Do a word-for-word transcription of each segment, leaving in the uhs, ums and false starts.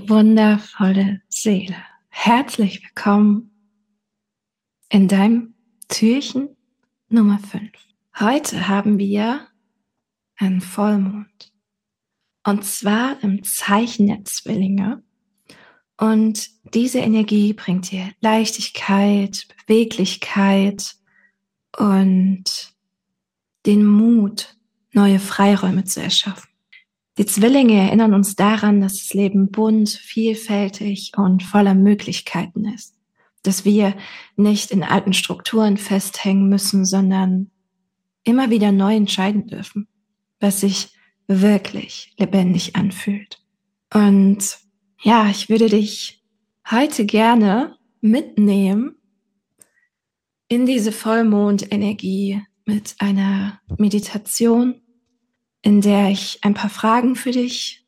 wundervolle Seele. Herzlich willkommen in deinem Türchen Nummer fünf. Heute haben wir einen Vollmond. Und zwar im Zeichen der Zwillinge. Und diese Energie bringt dir Leichtigkeit, Beweglichkeit und den Mut, neue Freiräume zu erschaffen. Die Zwillinge erinnern uns daran, dass das Leben bunt, vielfältig und voller Möglichkeiten ist. Dass wir nicht in alten Strukturen festhängen müssen, sondern immer wieder neu entscheiden dürfen, was sich wirklich lebendig anfühlt. Und ja, ich würde dich heute gerne mitnehmen in diese Vollmondenergie mit einer Meditation, in der ich ein paar Fragen für dich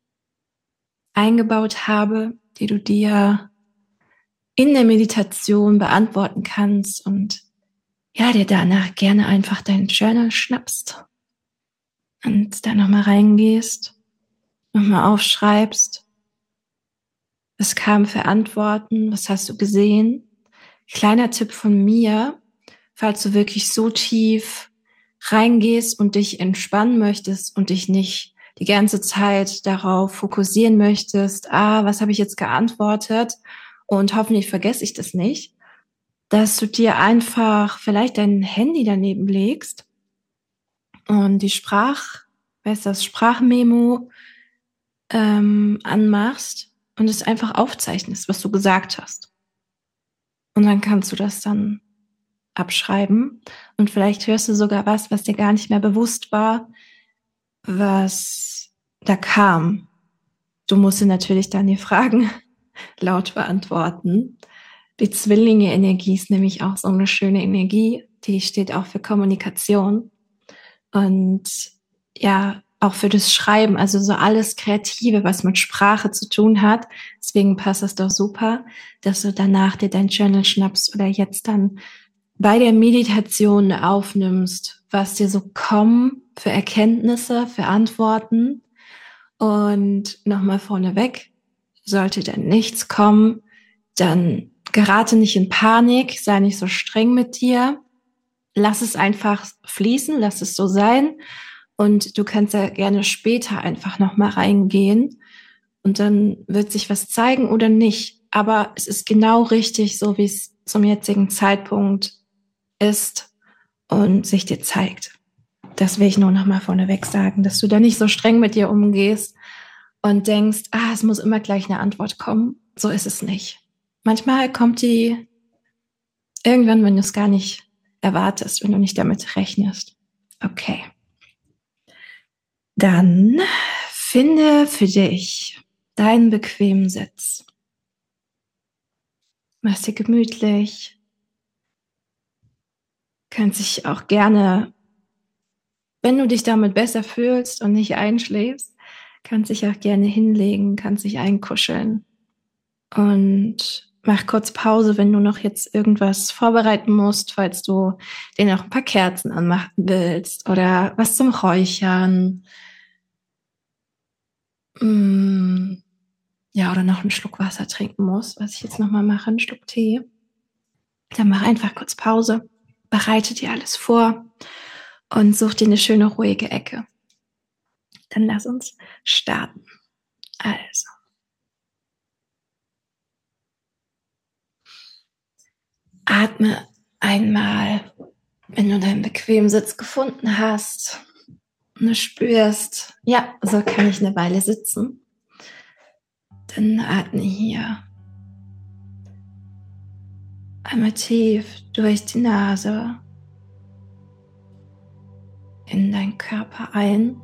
eingebaut habe, die du dir in der Meditation beantworten kannst und ja, dir danach gerne einfach deinen Journal schnappst und da nochmal reingehst, nochmal aufschreibst, was kam für Antworten, was hast du gesehen. Kleiner Tipp von mir, falls du wirklich so tief reingehst und dich entspannen möchtest und dich nicht die ganze Zeit darauf fokussieren möchtest, ah, was habe ich jetzt geantwortet und hoffentlich vergesse ich das nicht, dass du dir einfach vielleicht dein Handy daneben legst und die Sprach, weißt du, das Sprachmemo ähm, anmachst und es einfach aufzeichnest, was du gesagt hast. Und dann kannst du das dann abschreiben und vielleicht hörst du sogar was, was dir gar nicht mehr bewusst war, was da kam. Du musst dir natürlich dann die Fragen laut beantworten. Die Zwillinge-Energie ist nämlich auch so eine schöne Energie, die steht auch für Kommunikation und ja, auch für das Schreiben, also so alles Kreative, was mit Sprache zu tun hat. Deswegen passt es doch super, dass du danach dir dein Journal schnappst oder jetzt dann bei der Meditation aufnimmst, was dir so kommen für Erkenntnisse, für Antworten. Und nochmal vorneweg, sollte dann nichts kommen, dann gerate nicht in Panik, sei nicht so streng mit dir, lass es einfach fließen, lass es so sein und du kannst ja gerne später einfach nochmal reingehen und dann wird sich was zeigen oder nicht. Aber es ist genau richtig, so wie es zum jetzigen Zeitpunkt ist und sich dir zeigt. Das will ich nur noch mal vorneweg sagen, dass du da nicht so streng mit dir umgehst und denkst, ah, es muss immer gleich eine Antwort kommen. So ist es nicht. Manchmal kommt die irgendwann, wenn du es gar nicht erwartest, wenn du nicht damit rechnest. Okay. Dann finde für dich deinen bequemen Sitz. Mach's dir gemütlich. Kannst dich auch gerne, wenn du dich damit besser fühlst und nicht einschläfst, kannst dich auch gerne hinlegen, kannst dich einkuscheln und mach kurz Pause, wenn du noch jetzt irgendwas vorbereiten musst, falls du dir noch ein paar Kerzen anmachen willst oder was zum Räuchern. Mm, ja, oder noch einen Schluck Wasser trinken musst, was ich jetzt nochmal mache, einen Schluck Tee. Dann mach einfach kurz Pause, bereite dir alles vor und such dir eine schöne, ruhige Ecke. Dann lass uns starten. Also. Atme einmal, wenn du deinen bequemen Sitz gefunden hast und du spürst, ja, so kann ich eine Weile sitzen. Dann atme hier einmal tief durch die Nase in deinen Körper ein,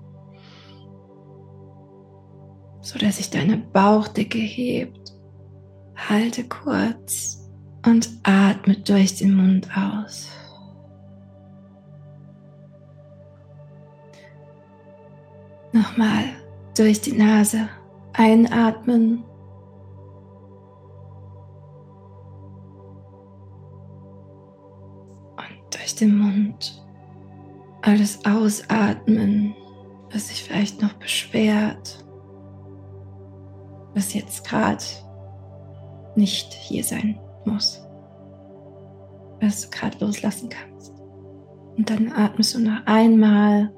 sodass sich deine Bauchdecke hebt. Halte kurz und atme durch den Mund aus. Nochmal durch die Nase einatmen. Und durch den Mund alles ausatmen, was sich vielleicht noch beschwert. was jetzt gerade nicht hier sein muss, was du gerade loslassen kannst. Und dann atmest du noch einmal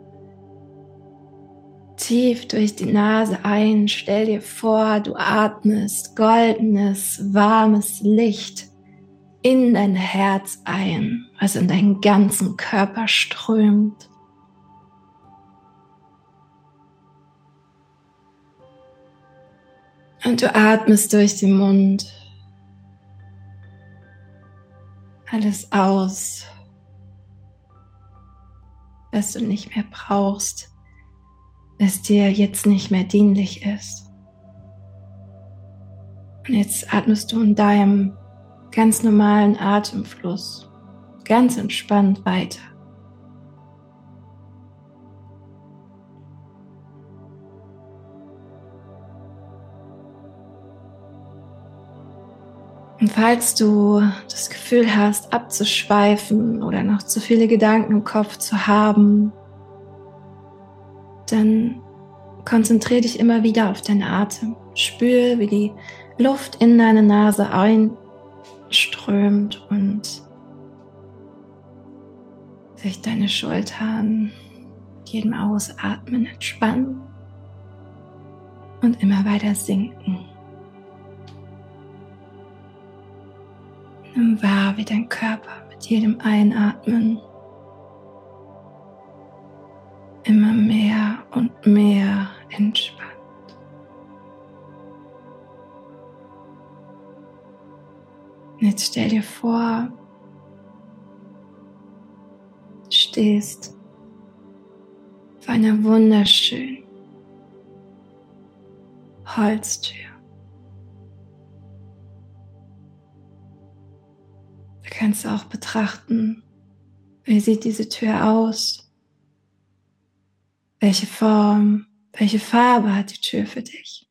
tief durch die Nase ein. Stell dir vor, du atmest goldenes, warmes Licht in dein Herz ein, was in deinen ganzen Körper strömt. Und du atmest durch den Mund alles aus, was du nicht mehr brauchst, was dir jetzt nicht mehr dienlich ist. Und jetzt atmest du in deinem ganz normalen Atemfluss ganz entspannt weiter. Und falls du das Gefühl hast, abzuschweifen oder noch zu viele Gedanken im Kopf zu haben, dann konzentriere dich immer wieder auf deinen Atem. Spür, wie die Luft in deine Nase einströmt und sich deine Schultern mit jedem Ausatmen entspannen und immer weiter sinken. Nimm wahr, wie dein Körper mit jedem Einatmen immer mehr und mehr entspannt. Und jetzt stell dir vor, du stehst vor einer wunderschönen Holztür. Du kannst auch betrachten, wie sieht diese Tür aus? Welche Form, welche Farbe hat die Tür für dich?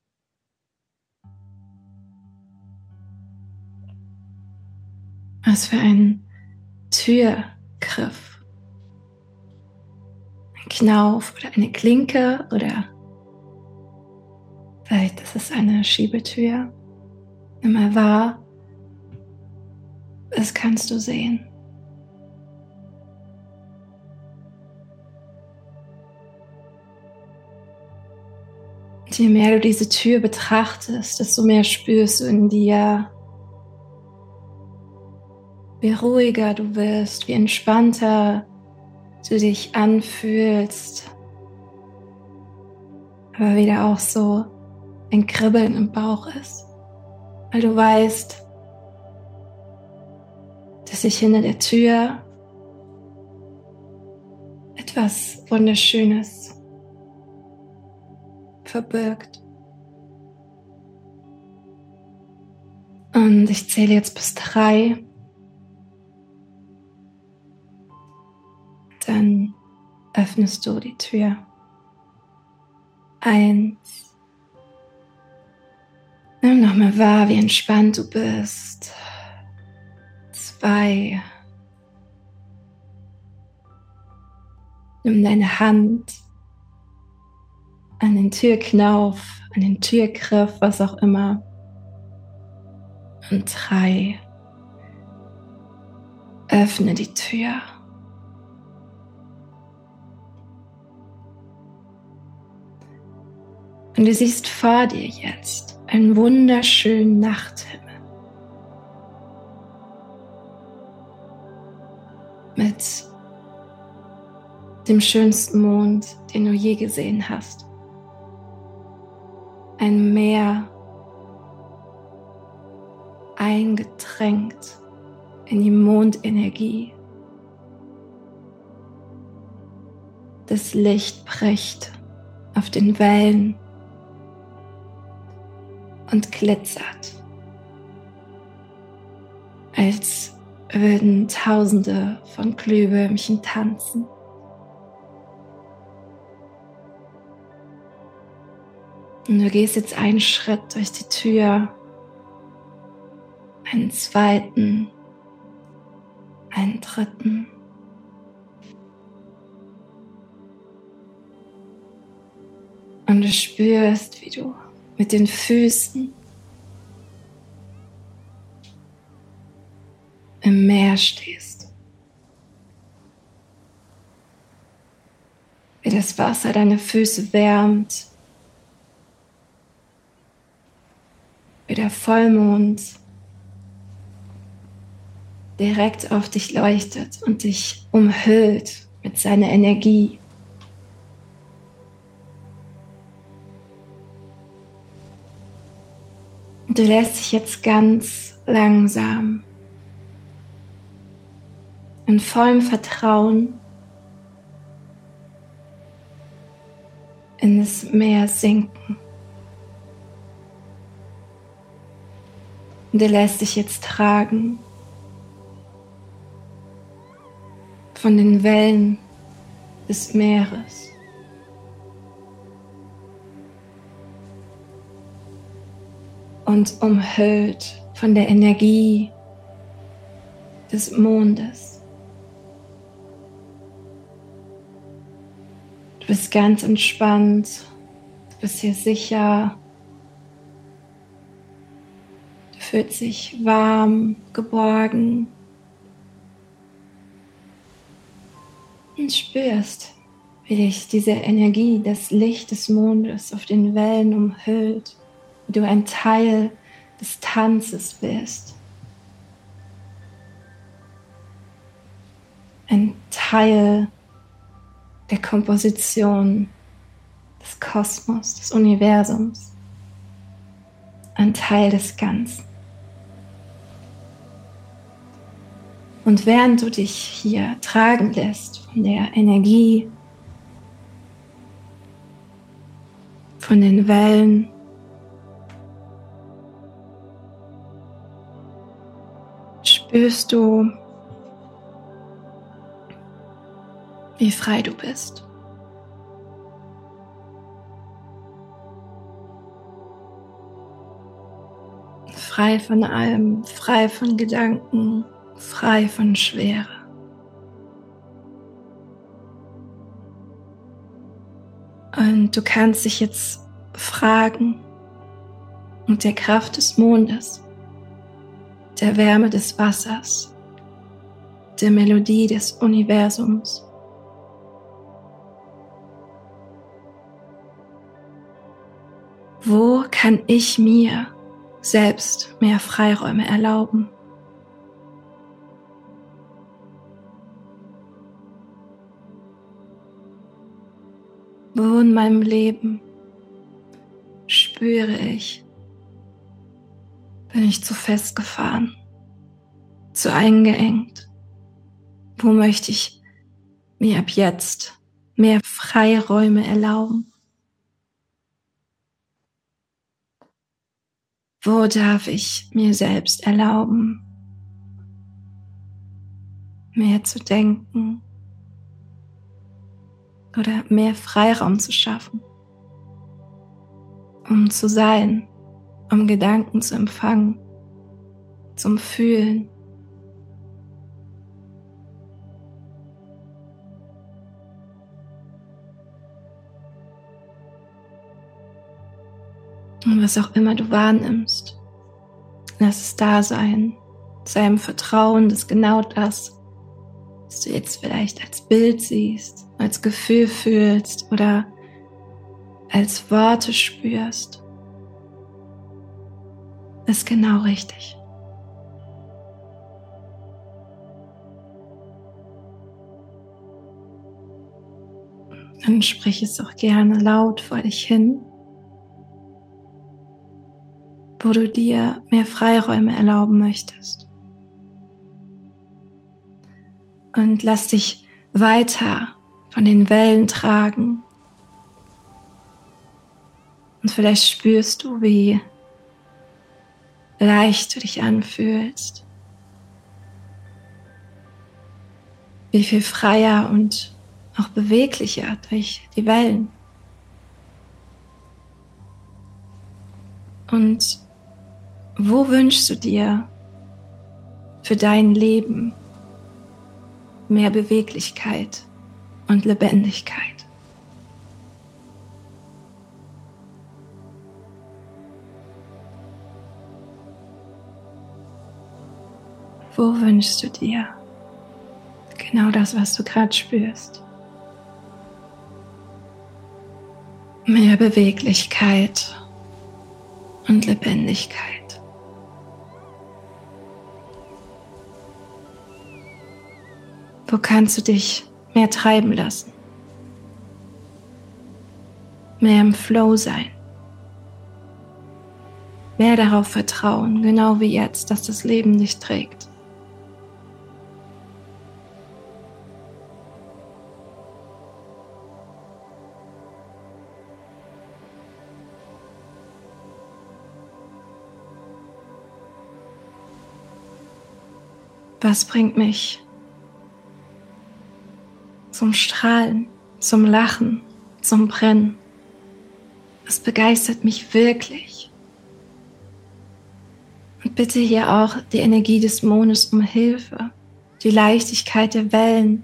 Was für ein Türgriff? Ein Knauf oder eine Klinke oder vielleicht ist es eine Schiebetür. Nimm mal wahr, was kannst du sehen? Und je mehr du diese Tür betrachtest, desto mehr spürst du in dir, wie ruhiger du wirst, wie entspannter du dich anfühlst, aber wieder auch so ein Kribbeln im Bauch ist, weil du weißt, dass sich hinter der Tür etwas Wunderschönes verbirgt. Und ich zähle jetzt bis drei. Dann öffnest du die Tür. Eins. Nimm nochmal wahr, wie entspannt du bist. Zwei. Nimm deine Hand an den Türknauf, an den Türgriff, was auch immer. Und drei. Öffne die Tür. Und du siehst vor dir jetzt einen wunderschönen Nachthimmel. Mit dem schönsten Mond, den du je gesehen hast. Ein Meer, eingetränkt in die Mondenergie. Das Licht bricht auf den Wellen und glitzert, als würden Tausende von Glühwürmchen tanzen. Und du gehst jetzt einen Schritt durch die Tür, einen zweiten, einen dritten. Und du spürst, wie du mit den Füßen im Meer stehst. Wie das Wasser deine Füße wärmt, wie der Vollmond direkt auf dich leuchtet und dich umhüllt mit seiner Energie. Und du lässt dich jetzt ganz langsam in vollem Vertrauen in das Meer sinken. Und du lässt dich jetzt tragen von den Wellen des Meeres. Und umhüllt von der Energie des Mondes. Du bist ganz entspannt, du bist hier sicher, du fühlst dich warm, geborgen und spürst, wie dich diese Energie, das Licht des Mondes auf den Wellen umhüllt, wie du ein Teil des Tanzes bist, ein Teil der Komposition des Kosmos, des Universums, ein Teil des Ganzen. Und während du dich hier tragen lässt von der Energie, von den Wellen, spürst du, wie frei du bist. Frei von allem, frei von Gedanken, frei von Schwere. Und du kannst dich jetzt fragen, mit der Kraft des Mondes, der Wärme des Wassers, der Melodie des Universums, wo kann ich mir selbst mehr Freiräume erlauben? Wo in meinem Leben spüre ich, bin ich zu festgefahren, zu eingeengt? Wo möchte ich mir ab jetzt mehr Freiräume erlauben? Wo darf ich mir selbst erlauben, mehr zu denken oder mehr Freiraum zu schaffen, um zu sein, um Gedanken zu empfangen, zum Fühlen? Und was auch immer du wahrnimmst, lass es da sein, sei im Vertrauen, dass genau das, was du jetzt vielleicht als Bild siehst, als Gefühl fühlst oder als Worte spürst, ist genau richtig. Dann sprich es auch gerne laut vor dich hin, wo du dir mehr Freiräume erlauben möchtest. Und lass dich weiter von den Wellen tragen. Und vielleicht spürst du, wie leicht du dich anfühlst, wie viel freier und auch beweglicher durch die Wellen. Und wo wünschst du dir für dein Leben mehr Beweglichkeit und Lebendigkeit? Wo wünschst du dir genau das, was du gerade spürst? Mehr Beweglichkeit und Lebendigkeit. Wo kannst du dich mehr treiben lassen? Mehr im Flow sein? Mehr darauf vertrauen, genau wie jetzt, dass das Leben dich trägt. Was bringt mich zum Strahlen, zum Lachen, zum Brennen? Was begeistert mich wirklich? Und bitte hier auch die Energie des Mondes um Hilfe, die Leichtigkeit der Wellen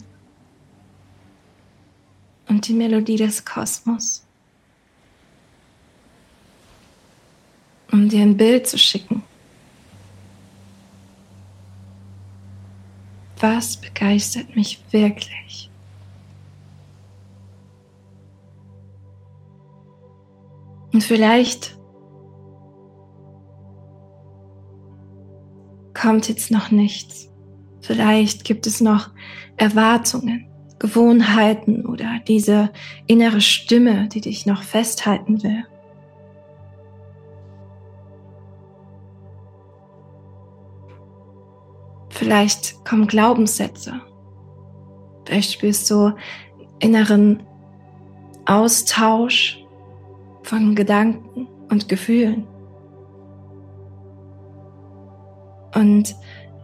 und die Melodie des Kosmos, um dir ein Bild zu schicken. Was begeistert mich wirklich? Und vielleicht kommt jetzt noch nichts. Vielleicht gibt es noch Erwartungen, Gewohnheiten oder diese innere Stimme, die dich noch festhalten will. Vielleicht kommen Glaubenssätze. Vielleicht spürst du inneren Austausch von Gedanken und Gefühlen. Und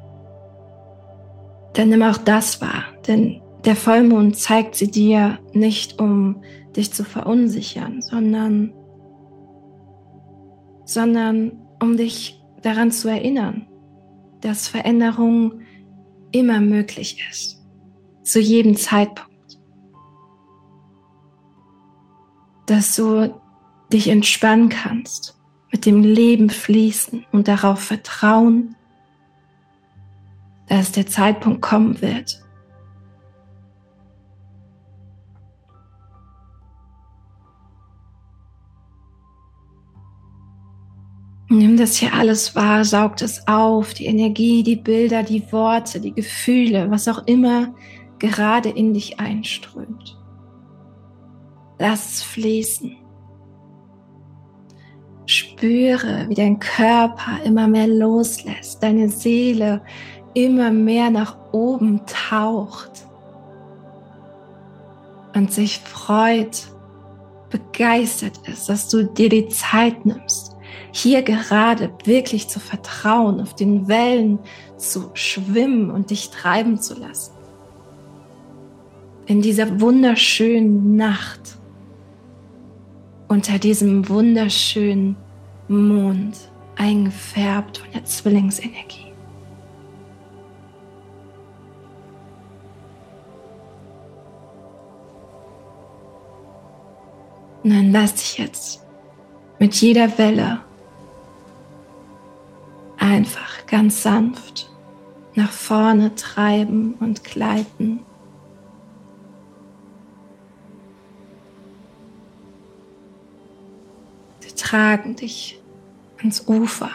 dann nimm auch das wahr, denn der Vollmond zeigt sie dir nicht, um dich zu verunsichern, sondern, sondern um dich daran zu erinnern, dass Veränderung immer möglich ist, zu jedem Zeitpunkt. Dass du dich entspannen kannst, mit dem Leben fließen und darauf vertrauen, dass der Zeitpunkt kommen wird. Nimm das hier alles wahr, saug es auf, die Energie, die Bilder, die Worte, die Gefühle, was auch immer gerade in dich einströmt. Lass es fließen. Spüre, wie dein Körper immer mehr loslässt, deine Seele immer mehr nach oben taucht und sich freut, begeistert ist, dass du dir die Zeit nimmst, hier gerade wirklich zu vertrauen, auf den Wellen zu schwimmen und dich treiben zu lassen. In dieser wunderschönen Nacht, unter diesem wunderschönen Mond, eingefärbt von der Zwillingsenergie. Und dann lass dich jetzt mit jeder Welle einfach ganz sanft nach vorne treiben und gleiten. Sie tragen dich ans Ufer.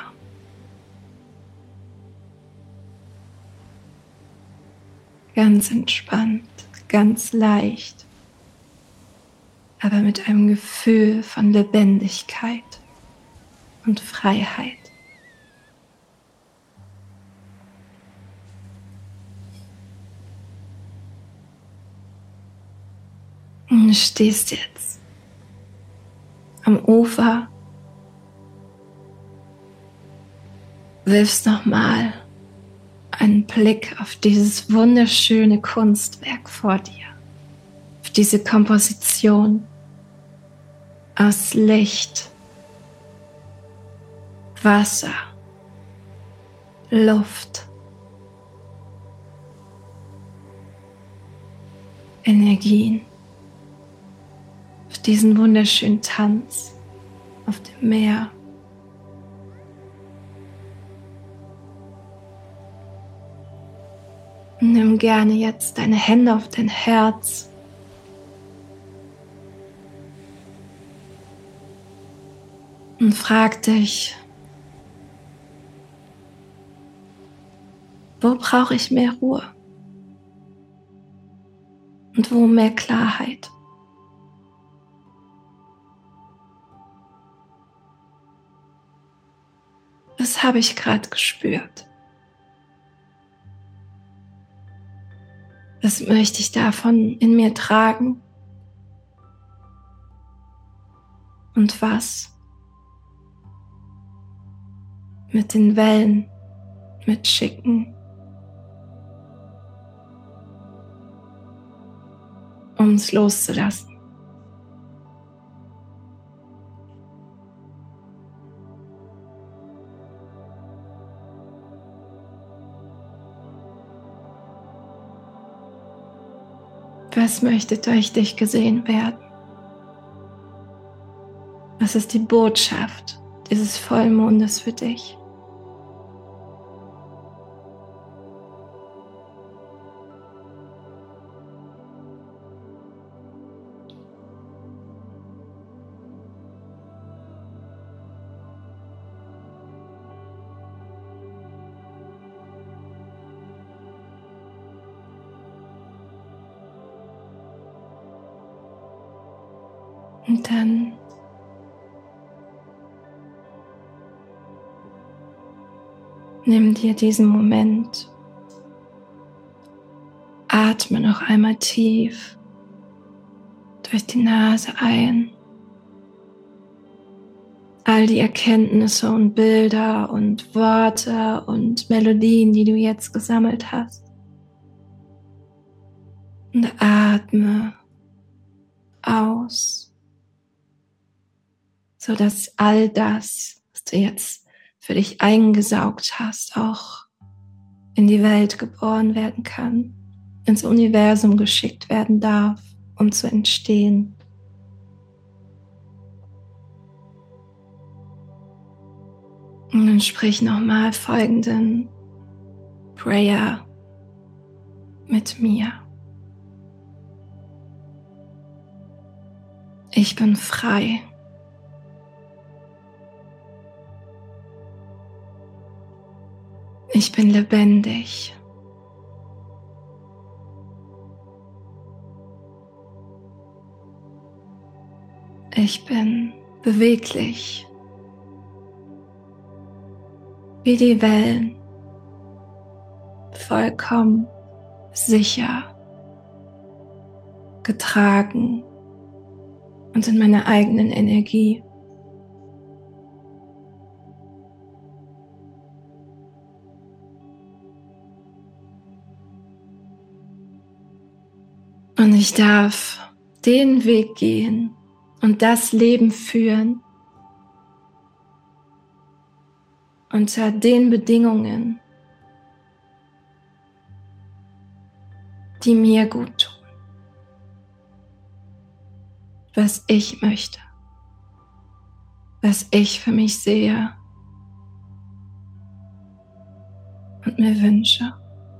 Ganz entspannt, ganz leicht, aber mit einem Gefühl von Lebendigkeit und Freiheit. Und du stehst jetzt am Ufer, wirfst nochmal einen Blick auf dieses wunderschöne Kunstwerk vor dir, auf diese Komposition aus Licht, Wasser, Luft, Energien, auf diesen wunderschönen Tanz auf dem Meer. Nimm gerne jetzt deine Hände auf dein Herz und frag dich, wo brauche ich mehr Ruhe und wo mehr Klarheit? Was habe ich gerade gespürt? Was möchte ich davon in mir tragen? Und was mit den Wellen mitschicken, um es loszulassen? Was möchte durch dich gesehen werden? Was ist die Botschaft dieses Vollmondes für dich? Und dann nimm dir diesen Moment, atme noch einmal tief durch die Nase ein. All die Erkenntnisse und Bilder und Worte und Melodien, die du jetzt gesammelt hast. Und atme aus, sodass all das, was du jetzt für dich eingesaugt hast, auch in die Welt geboren werden kann, ins Universum geschickt werden darf, um zu entstehen. Und dann sprich nochmal folgenden Prayer mit mir. Ich bin frei. Ich bin lebendig. Ich bin beweglich, wie die Wellen, vollkommen sicher, getragen und in meiner eigenen Energie. Und ich darf den Weg gehen und das Leben führen unter den Bedingungen, die mir gut tun, was ich möchte, was ich für mich sehe und mir wünsche.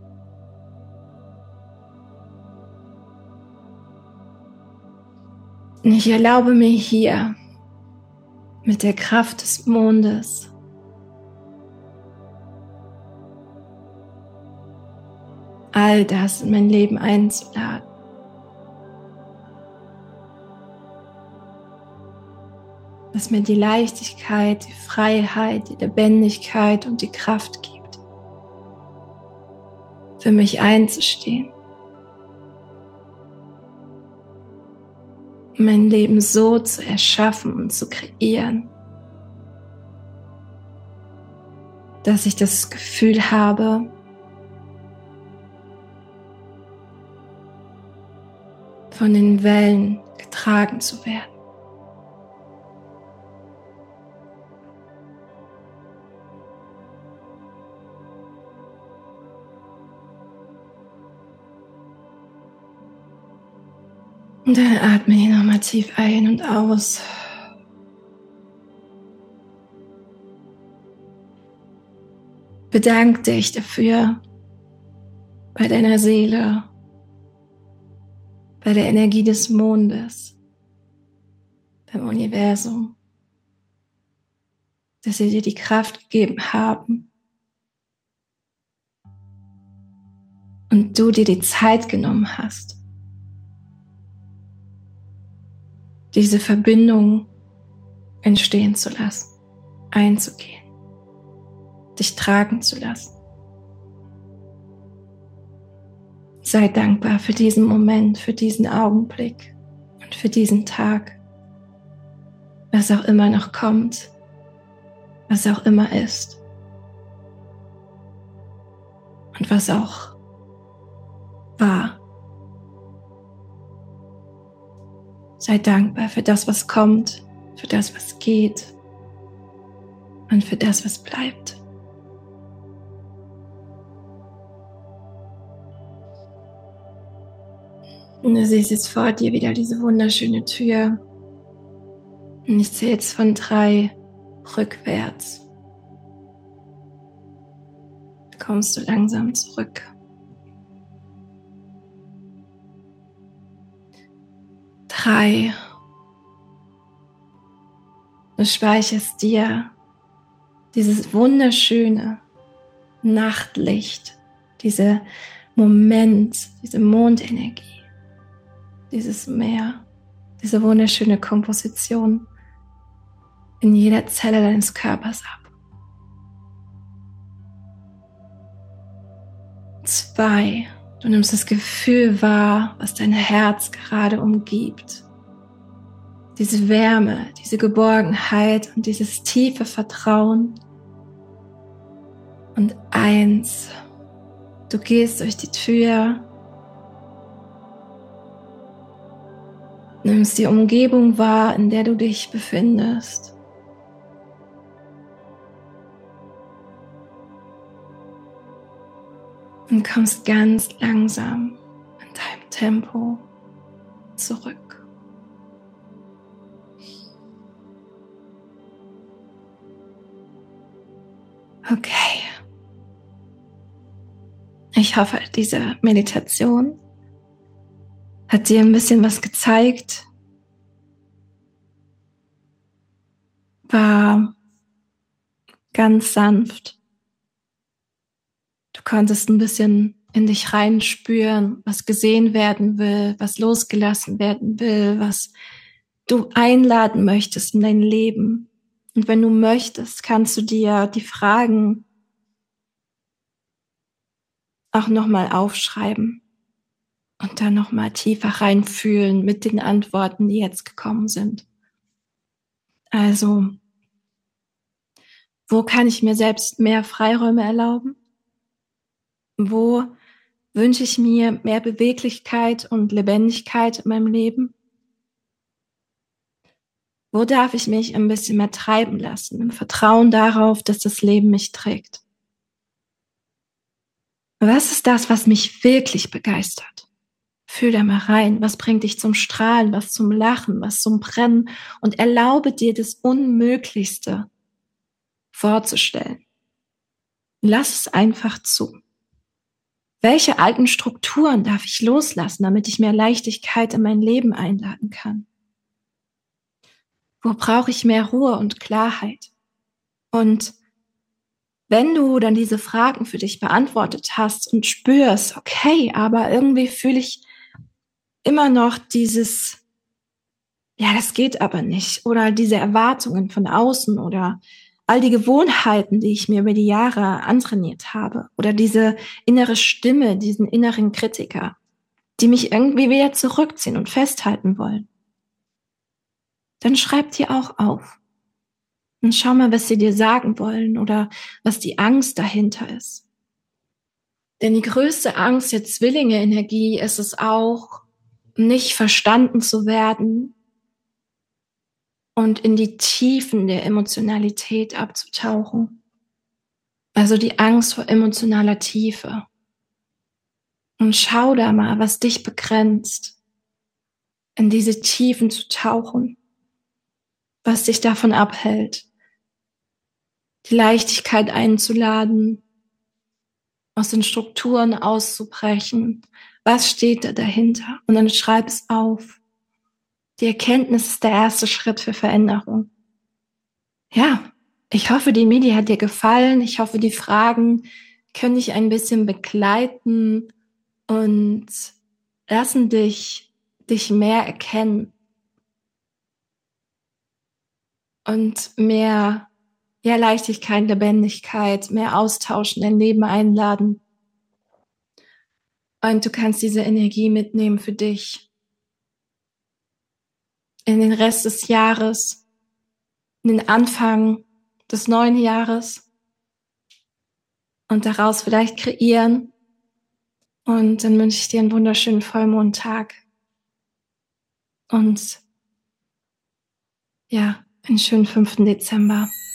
Und ich erlaube mir hier mit der Kraft des Mondes all das in mein Leben einzuladen. Was mir die Leichtigkeit, die Freiheit, die Lebendigkeit und die Kraft gibt, für mich einzustehen. Mein Leben so zu erschaffen und zu kreieren, dass ich das Gefühl habe, von den Wellen getragen zu werden. Und dann atme hier nochmal tief ein und aus. Bedank dich dafür, bei deiner Seele, bei der Energie des Mondes, beim Universum, dass sie dir die Kraft gegeben haben und du dir die Zeit genommen hast, diese Verbindung entstehen zu lassen, einzugehen, dich tragen zu lassen. Sei dankbar für diesen Moment, für diesen Augenblick und für diesen Tag, was auch immer noch kommt, was auch immer ist und was auch war. Sei dankbar für das, was kommt, für das, was geht und für das, was bleibt. Und du siehst jetzt vor dir wieder diese wunderschöne Tür. Und ich zähle jetzt von drei rückwärts. Kommst du langsam zurück. Drei. Du speicherst dir dieses wunderschöne Nachtlicht, dieser Moment, diese Mondenergie, dieses Meer, diese wunderschöne Komposition in jeder Zelle deines Körpers ab. Zwei, du nimmst das Gefühl wahr, was dein Herz gerade umgibt. Diese Wärme, diese Geborgenheit und dieses tiefe Vertrauen. Und eins, du gehst durch die Tür, nimmst die Umgebung wahr, in der du dich befindest. Und kommst ganz langsam in deinem Tempo zurück. Okay. Ich hoffe, diese Meditation hat dir ein bisschen was gezeigt, war ganz sanft. Du konntest ein bisschen in dich reinspüren, was gesehen werden will, was losgelassen werden will, was du einladen möchtest in dein Leben. Und wenn du möchtest, kannst du dir die Fragen auch nochmal aufschreiben und dann nochmal tiefer reinfühlen mit den Antworten, die jetzt gekommen sind. Also, wo kann ich mir selbst mehr Freiräume erlauben? Wo wünsche ich mir mehr Beweglichkeit und Lebendigkeit in meinem Leben? Wo darf ich mich ein bisschen mehr treiben lassen, im Vertrauen darauf, dass das Leben mich trägt? Was ist das, was mich wirklich begeistert? Fühl da mal rein, was bringt dich zum Strahlen, was zum Lachen, was zum Brennen und erlaube dir das Unmöglichste vorzustellen. Lass es einfach zu. Welche alten Strukturen darf ich loslassen, damit ich mehr Leichtigkeit in mein Leben einladen kann? Wo brauche ich mehr Ruhe und Klarheit? Und wenn du dann diese Fragen für dich beantwortet hast und spürst, okay, aber irgendwie fühle ich immer noch dieses, ja, das geht aber nicht, oder diese Erwartungen von außen oder all die Gewohnheiten, die ich mir über die Jahre antrainiert habe, oder diese innere Stimme, diesen inneren Kritiker, die mich irgendwie wieder zurückziehen und festhalten wollen, dann schreib die auch auf. Und schau mal, was sie dir sagen wollen oder was die Angst dahinter ist. Denn die größte Angst der Zwillinge-Energie ist es auch, nicht verstanden zu werden und in die Tiefen der Emotionalität abzutauchen. Also die Angst vor emotionaler Tiefe. Und schau da mal, was dich begrenzt, in diese Tiefen zu tauchen, was dich davon abhält, die Leichtigkeit einzuladen, aus den Strukturen auszubrechen. Was steht da dahinter? Und dann schreib es auf. Die Erkenntnis ist der erste Schritt für Veränderung. Ja, ich hoffe, die Medi hat dir gefallen. Ich hoffe, die Fragen können dich ein bisschen begleiten und lassen dich, dich mehr erkennen und mehr, ja, Leichtigkeit, Lebendigkeit, mehr Austausch in dein Leben einladen. Und du kannst diese Energie mitnehmen für dich in den Rest des Jahres, in den Anfang des neuen Jahres und daraus vielleicht kreieren. Und dann wünsche ich dir einen wunderschönen Vollmondtag und ja, einen schönen fünften Dezember.